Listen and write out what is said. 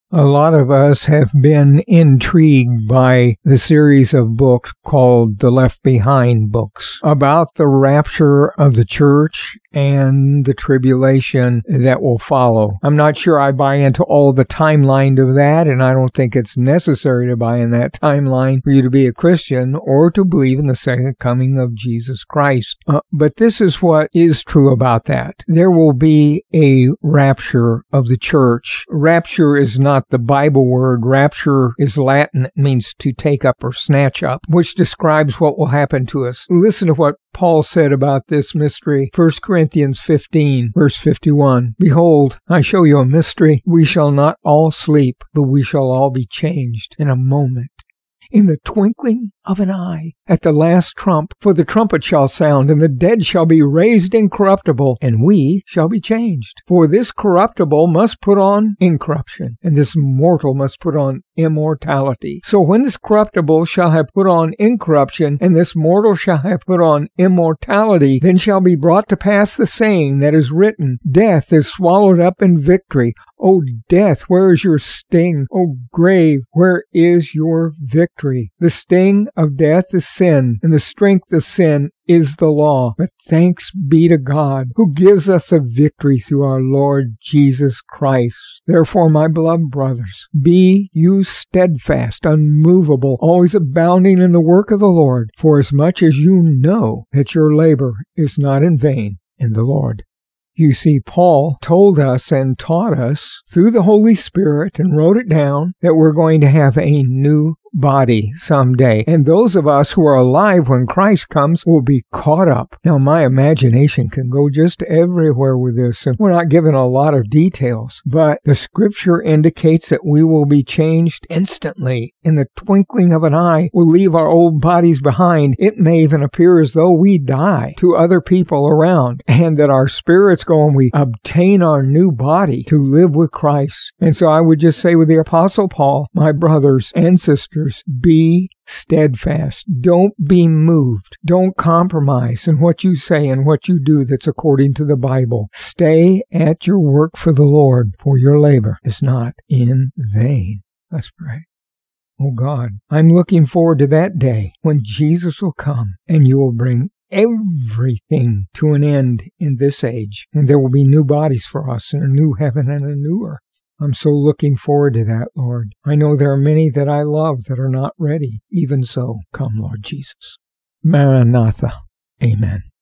A lot of us have been intrigued by the series of books called the Left Behind books about the rapture of the church and the tribulation that will follow. I'm not sure I buy into all the timeline of that, and I don't think it's necessary to buy in that timeline for you to be a Christian or to believe in the second coming of Jesus Christ. But this is what is true about that. There will be a rapture of the church. Rapture is not the Bible word. Rapture is Latin. It means to take up or snatch up, which describes what will happen to us. Listen to what Paul said about this mystery. 1 Corinthians 15, verse 51. Behold, I show you a mystery. We shall not all sleep, but we shall all be changed in a moment, in the twinkling of an eye, at the last trump. For the trumpet shall sound, and the dead shall be raised incorruptible, and we shall be changed. For this corruptible must put on incorruption, and this mortal must put on immortality. So when this corruptible shall have put on incorruption, and this mortal shall have put on immortality, then shall be brought to pass the saying that is written, Death is swallowed up in victory. O death, where is your sting? O grave, where is your victory? The sting of death is sin, and the strength of sin is the law. But thanks be to God, who gives us a victory through our Lord Jesus Christ. Therefore, my beloved brothers, be you steadfast, unmovable, always abounding in the work of the Lord, for as much as you know that your labor is not in vain in the Lord. You see, Paul told us and taught us through the Holy Spirit and wrote it down that we're going to have a new body someday. And those of us who are alive when Christ comes will be caught up. Now, my imagination can go just everywhere with this, and we're not given a lot of details, but the scripture indicates that we will be changed instantly. In the twinkling of an eye, we'll leave our old bodies behind. It may even appear as though we die to other people around, and that our spirits go and we obtain our new body to live with Christ. And so I would just say with the Apostle Paul, my brothers and sisters, be steadfast. Don't be moved. Don't compromise in what you say and what you do that's according to the Bible. Stay at your work for the Lord, for your labor is not in vain. Let's pray. Oh God, I'm looking forward to that day when Jesus will come and you will bring everything to an end in this age, and there will be new bodies for us and a new heaven and a new earth. I'm so looking forward to that, Lord. I know there are many that I love that are not ready. Even so, come, Lord Jesus. Maranatha. Amen.